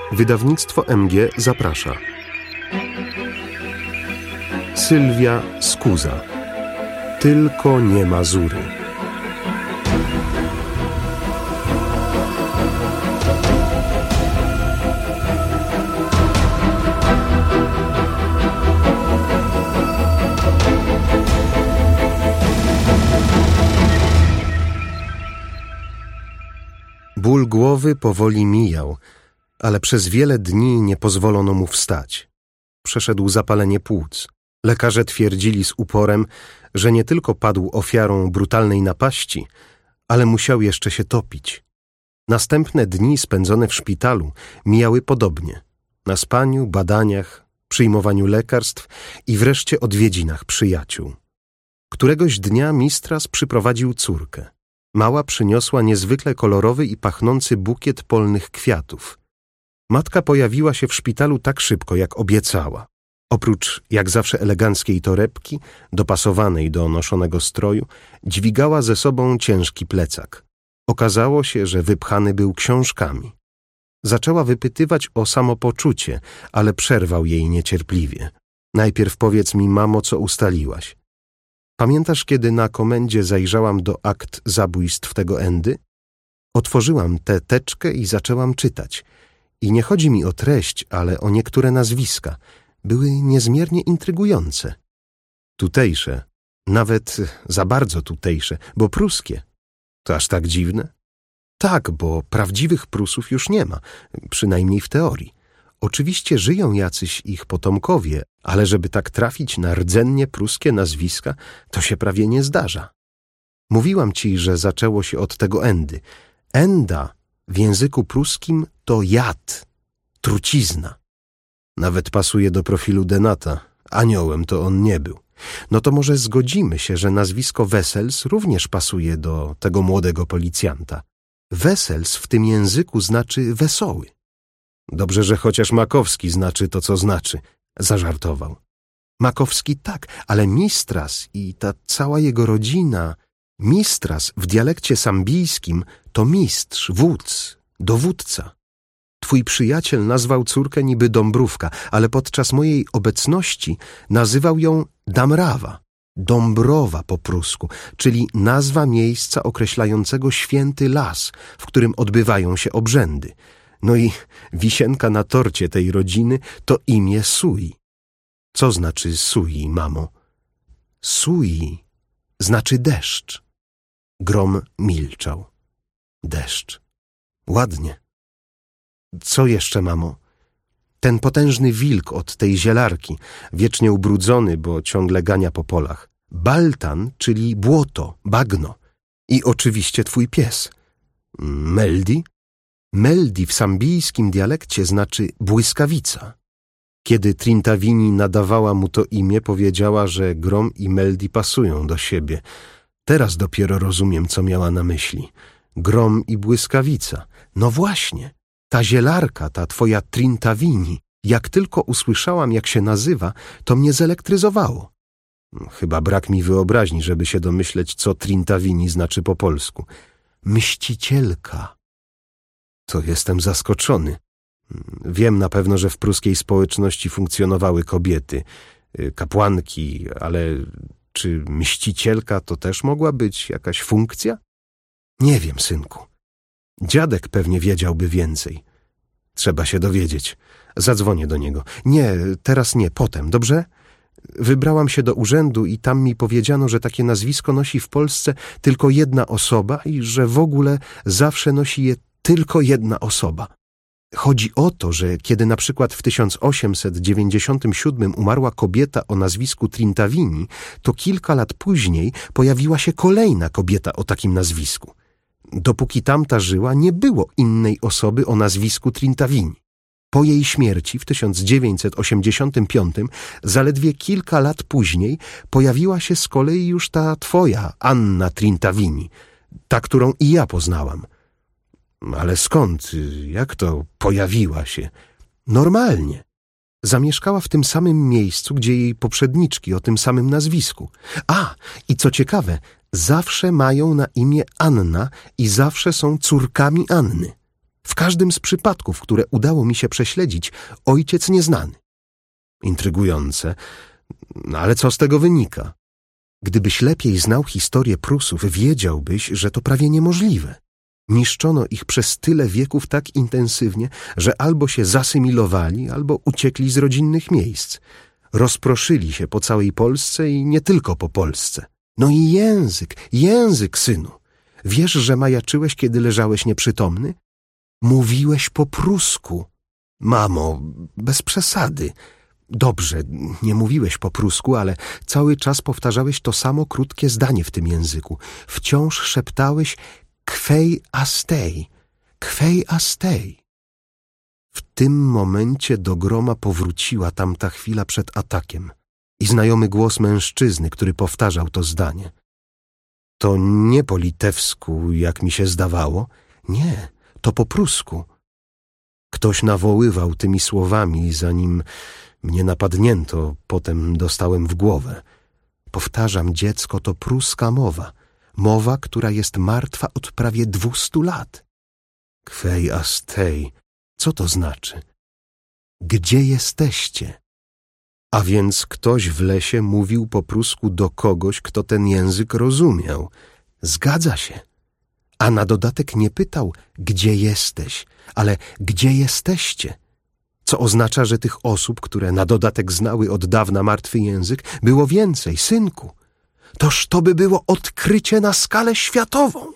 Wydawnictwo MG zaprasza. Sylwia Skuza. Tylko nie Mazury. Ból głowy powoli mijał, ale przez wiele dni nie pozwolono mu wstać. Przeszedł zapalenie płuc. Lekarze twierdzili z uporem, że nie tylko padł ofiarą brutalnej napaści, ale musiał jeszcze się topić. Następne dni spędzone w szpitalu mijały podobnie. Na spaniu, badaniach, przyjmowaniu lekarstw i wreszcie odwiedzinach przyjaciół. Któregoś dnia Mistras przyprowadził córkę. Mała przyniosła niezwykle kolorowy i pachnący bukiet polnych kwiatów. Matka pojawiła się w szpitalu tak szybko, jak obiecała. Oprócz jak zawsze eleganckiej torebki, dopasowanej do noszonego stroju, dźwigała ze sobą ciężki plecak. Okazało się, że wypchany był książkami. Zaczęła wypytywać o samopoczucie, ale przerwał jej niecierpliwie. Najpierw powiedz mi, mamo, co ustaliłaś. Pamiętasz, kiedy na komendzie zajrzałam do akt zabójstw tego Endy? Otworzyłam tę teczkę i zaczęłam czytać. I nie chodzi mi o treść, ale o niektóre nazwiska. Były niezmiernie intrygujące. Tutejsze, nawet za bardzo tutejsze, bo pruskie. To aż tak dziwne? Tak, bo prawdziwych Prusów już nie ma, przynajmniej w teorii. Oczywiście żyją jacyś ich potomkowie, ale żeby tak trafić na rdzennie pruskie nazwiska, to się prawie nie zdarza. Mówiłam ci, że zaczęło się od tego Endy. Enda w języku pruskim to jad, trucizna. Nawet pasuje do profilu Denata. Aniołem to on nie był. No to może zgodzimy się, że nazwisko Wessels również pasuje do tego młodego policjanta. Wessels w tym języku znaczy wesoły. Dobrze, że chociaż Makowski znaczy to, co znaczy, zażartował. Makowski tak, ale Mistras i ta cała jego rodzina... Mistras w dialekcie sambijskim to mistrz, wódz, dowódca. Twój przyjaciel nazwał córkę niby Dąbrówka, ale podczas mojej obecności nazywał ją Damrawa, Dąbrowa po prusku, czyli nazwa miejsca określającego święty las, w którym odbywają się obrzędy. No i wisienka na torcie tej rodziny to imię Sui. Co znaczy Sui, mamo? Sui znaczy deszcz. Grom milczał. Deszcz. Ładnie. Co jeszcze, mamo? Ten potężny wilk od tej zielarki, wiecznie ubrudzony, bo ciągle gania po polach. Baltan, czyli błoto, bagno. I oczywiście twój pies. Meldi? Meldi w sambijskim dialekcie znaczy błyskawica. Kiedy Trintavini nadawała mu to imię, powiedziała, że Grom i Meldi pasują do siebie. Teraz dopiero rozumiem, co miała na myśli. Grom i błyskawica. No właśnie, ta zielarka, ta twoja Trintavini. Jak tylko usłyszałam, jak się nazywa, to mnie zelektryzowało. Chyba brak mi wyobraźni, żeby się domyśleć, co Trintavini znaczy po polsku. Mścicielka. To jestem zaskoczony. Wiem na pewno, że w pruskiej społeczności funkcjonowały kobiety, kapłanki, ale czy mścicielka to też mogła być jakaś funkcja? Nie wiem, synku. Dziadek pewnie wiedziałby więcej. Trzeba się dowiedzieć. Zadzwonię do niego. Nie, teraz nie, potem, dobrze? Wybrałam się do urzędu i tam mi powiedziano, że takie nazwisko nosi w Polsce tylko jedna osoba i że w ogóle zawsze nosi je tylko jedna osoba. Chodzi o to, że kiedy na przykład w 1897 umarła kobieta o nazwisku Trintavini, to kilka lat później pojawiła się kolejna kobieta o takim nazwisku. Dopóki tamta żyła, nie było innej osoby o nazwisku Trintavini. Po jej śmierci w 1985, zaledwie kilka lat później, pojawiła się z kolei już ta twoja Anna Trintavini, ta, którą i ja poznałam. Ale skąd? Jak to pojawiła się? Normalnie. Zamieszkała w tym samym miejscu, gdzie jej poprzedniczki o tym samym nazwisku. A, i co ciekawe, zawsze mają na imię Anna i zawsze są córkami Anny. W każdym z przypadków, które udało mi się prześledzić, ojciec nieznany. Intrygujące, ale co z tego wynika? Gdybyś lepiej znał historię Prusów, wiedziałbyś, że to prawie niemożliwe. Niszczono ich przez tyle wieków tak intensywnie, że albo się zasymilowali, albo uciekli z rodzinnych miejsc. Rozproszyli się po całej Polsce i nie tylko po Polsce. No i język, synu. Wiesz, że majaczyłeś, kiedy leżałeś nieprzytomny? Mówiłeś po prusku. Mamo, bez przesady. Dobrze, nie mówiłeś po prusku, ale cały czas powtarzałeś to samo krótkie zdanie w tym języku. Wciąż szeptałeś kwej astei, kwej astei. W tym momencie do groma powróciła tamta chwila przed atakiem i znajomy głos mężczyzny, który powtarzał to zdanie. To nie po litewsku, jak mi się zdawało. Nie, to po prusku. Ktoś nawoływał tymi słowami, zanim mnie napadnięto, potem dostałem w głowę. Powtarzam, dziecko, to pruska mowa. Mowa, która jest martwa od prawie 200 lat. Kwej astei. Co to znaczy? Gdzie jesteście? A więc ktoś w lesie mówił po prusku do kogoś, kto ten język rozumiał. Zgadza się. A na dodatek nie pytał, gdzie jesteś, ale gdzie jesteście? Co oznacza, że tych osób, które na dodatek znały od dawna martwy język, było więcej, synku. Toż to by było odkrycie na skalę światową.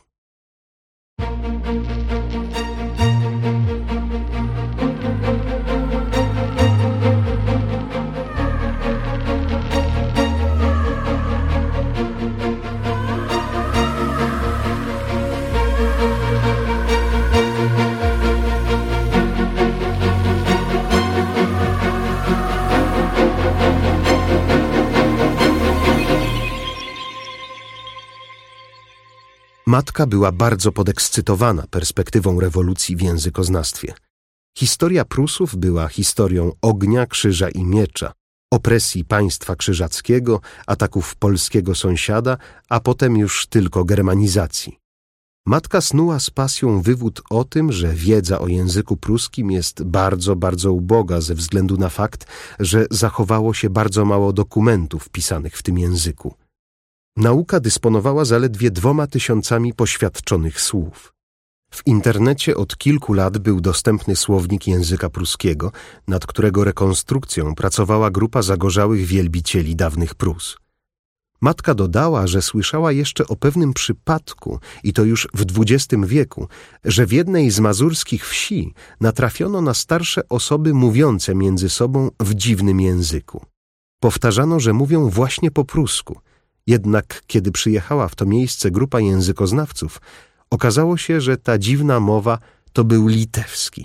Matka była bardzo podekscytowana perspektywą rewolucji w językoznawstwie. Historia Prusów była historią ognia, krzyża i miecza, opresji państwa krzyżackiego, ataków polskiego sąsiada, a potem już tylko germanizacji. Matka snuła z pasją wywód o tym, że wiedza o języku pruskim jest bardzo, bardzo uboga ze względu na fakt, że zachowało się bardzo mało dokumentów pisanych w tym języku. Nauka dysponowała zaledwie 2000 poświadczonych słów. W internecie od kilku lat był dostępny słownik języka pruskiego, nad którego rekonstrukcją pracowała grupa zagorzałych wielbicieli dawnych Prus. Matka dodała, że słyszała jeszcze o pewnym przypadku, i to już w XX wieku, że w jednej z mazurskich wsi natrafiono na starsze osoby mówiące między sobą w dziwnym języku. Powtarzano, że mówią właśnie po prusku. Jednak kiedy przyjechała w to miejsce grupa językoznawców, okazało się, że ta dziwna mowa to był litewski.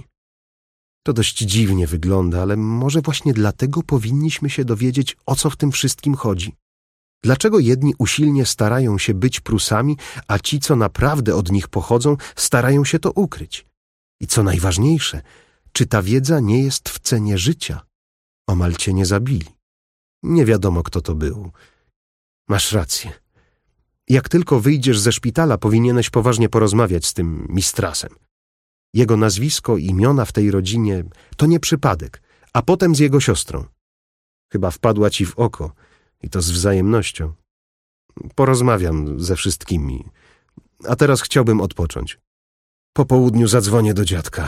To dość dziwnie wygląda, ale może właśnie dlatego powinniśmy się dowiedzieć, o co w tym wszystkim chodzi. Dlaczego jedni usilnie starają się być Prusami, a ci, co naprawdę od nich pochodzą, starają się to ukryć? I co najważniejsze, czy ta wiedza nie jest w cenie życia? Omal cię nie zabili. Nie wiadomo, kto to był. Masz rację. Jak tylko wyjdziesz ze szpitala, powinieneś poważnie porozmawiać z tym mistrasem. Jego nazwisko i imiona w tej rodzinie to nie przypadek, a potem z jego siostrą. Chyba wpadła ci w oko i to z wzajemnością. Porozmawiam ze wszystkimi, a teraz chciałbym odpocząć. Po południu zadzwonię do dziadka.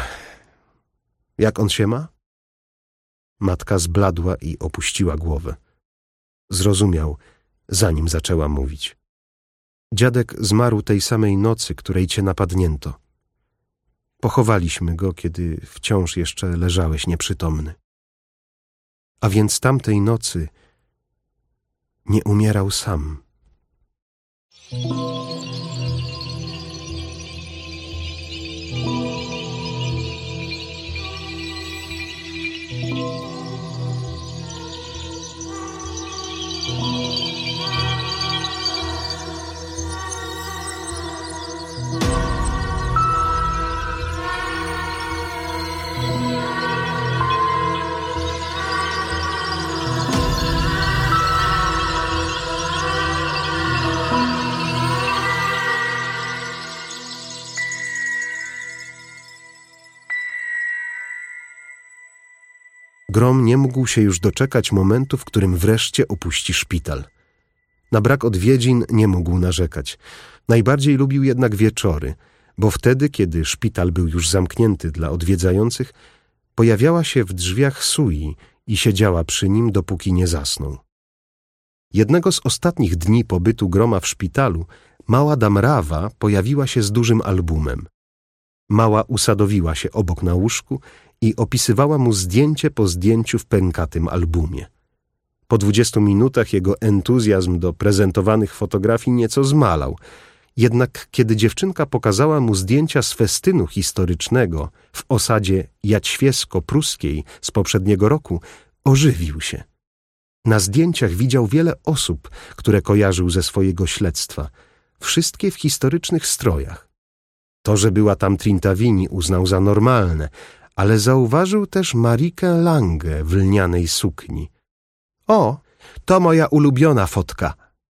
Jak on się ma? Matka zbladła i opuściła głowę. Zrozumiał, zanim zaczęła mówić. Dziadek zmarł tej samej nocy, której cię napadnięto. Pochowaliśmy go, kiedy wciąż jeszcze leżałeś nieprzytomny. A więc tamtej nocy nie umierał sam. Grom nie mógł się już doczekać momentu, w którym wreszcie opuści szpital. Na brak odwiedzin nie mógł narzekać. Najbardziej lubił jednak wieczory, bo wtedy, kiedy szpital był już zamknięty dla odwiedzających, pojawiała się w drzwiach Sui i siedziała przy nim, dopóki nie zasnął. Jednego z ostatnich dni pobytu Groma w szpitalu mała Damrawa pojawiła się z dużym albumem. Mała usadowiła się obok na łóżku i opisywała mu zdjęcie po zdjęciu w pękatym albumie. Po 20 minutach jego entuzjazm do prezentowanych fotografii nieco zmalał. Jednak kiedy dziewczynka pokazała mu zdjęcia z festynu historycznego w osadzie Jaćwiesko-Pruskiej z poprzedniego roku, ożywił się. Na zdjęciach widział wiele osób, które kojarzył ze swojego śledztwa, wszystkie w historycznych strojach. To, że była tam Trintavini, uznał za normalne, ale zauważył też Marikę Lange w lnianej sukni. O, to moja ulubiona fotka.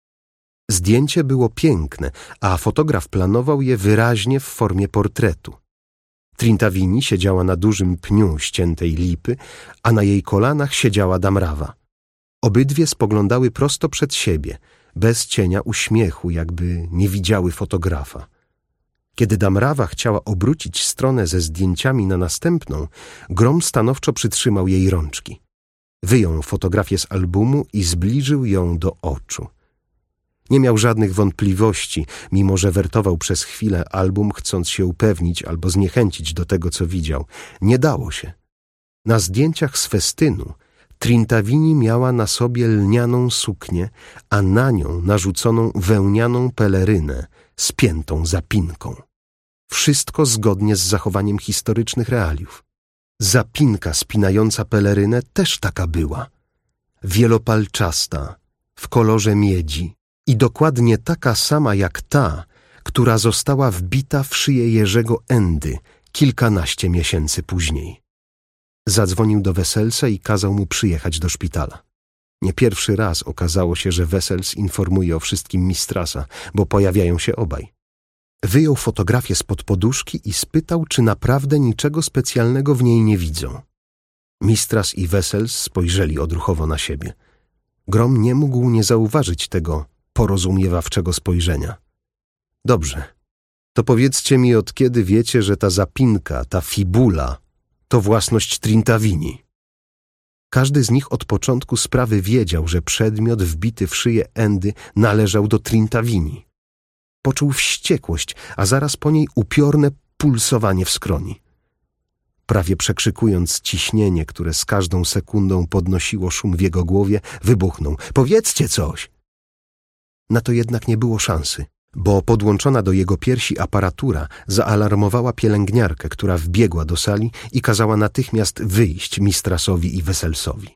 Zdjęcie było piękne, a fotograf planował je wyraźnie w formie portretu. Trintavini siedziała na dużym pniu ściętej lipy, a na jej kolanach siedziała Damrawa. Obydwie spoglądały prosto przed siebie, bez cienia uśmiechu, jakby nie widziały fotografa. Kiedy Damrawa chciała obrócić stronę ze zdjęciami na następną, Grom stanowczo przytrzymał jej rączki. Wyjął fotografię z albumu i zbliżył ją do oczu. Nie miał żadnych wątpliwości, mimo że wertował przez chwilę album, chcąc się upewnić albo zniechęcić do tego, co widział. Nie dało się. Na zdjęciach z festynu Trintavini miała na sobie lnianą suknię, a na nią narzuconą wełnianą pelerynę z piętą zapinką. Wszystko zgodnie z zachowaniem historycznych realiów. Zapinka spinająca pelerynę też taka była. Wielopalczasta, w kolorze miedzi i dokładnie taka sama jak ta, która została wbita w szyję Jerzego Endy kilkanaście miesięcy później. Zadzwonił do Weselsa i kazał mu przyjechać do szpitala. Nie pierwszy raz okazało się, że Wesels informuje o wszystkim Mistrasa, bo pojawiają się obaj. Wyjął fotografię spod poduszki i spytał, czy naprawdę niczego specjalnego w niej nie widzą. Mistras i Wesels spojrzeli odruchowo na siebie. Grom nie mógł nie zauważyć tego porozumiewawczego spojrzenia. Dobrze, to powiedzcie mi, od kiedy wiecie, że ta zapinka, ta fibula, to własność Trintavini. Każdy z nich od początku sprawy wiedział, że przedmiot wbity w szyję Endy należał do Trintavini. Poczuł wściekłość, a zaraz po niej upiorne pulsowanie w skroni. Prawie przekrzykując ciśnienie, które z każdą sekundą podnosiło szum w jego głowie, wybuchnął. Powiedzcie coś! Na to jednak nie było szansy, bo podłączona do jego piersi aparatura zaalarmowała pielęgniarkę, która wbiegła do sali i kazała natychmiast wyjść Mistrasowi i Weselsowi.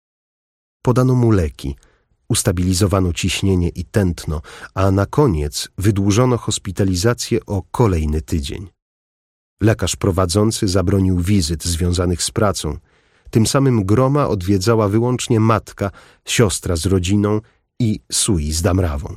Podano mu leki, ustabilizowano ciśnienie i tętno, a na koniec wydłużono hospitalizację o kolejny tydzień. Lekarz prowadzący zabronił wizyt związanych z pracą. Tym samym Groma odwiedzała wyłącznie matka, siostra z rodziną i Sui z Damrawą.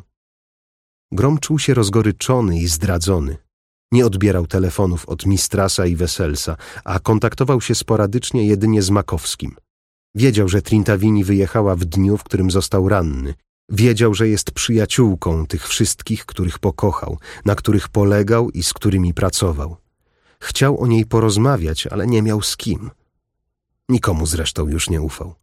Grom czuł się rozgoryczony i zdradzony. Nie odbierał telefonów od Mistrasa i Weselsa, a kontaktował się sporadycznie jedynie z Makowskim. Wiedział, że Trintavini wyjechała w dniu, w którym został ranny. Wiedział, że jest przyjaciółką tych wszystkich, których pokochał, na których polegał i z którymi pracował. Chciał o niej porozmawiać, ale nie miał z kim. Nikomu zresztą już nie ufał.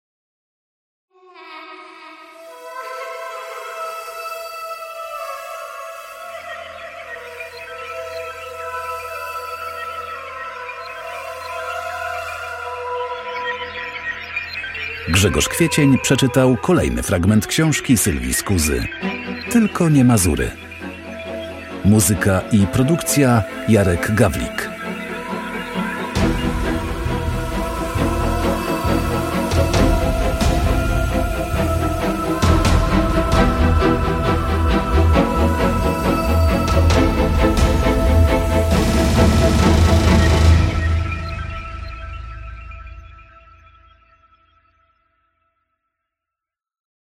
Grzegorz Kwiecień przeczytał kolejny fragment książki Sylwii Skuzy. Tylko nie Mazury. Muzyka i produkcja Jarek Gawlik.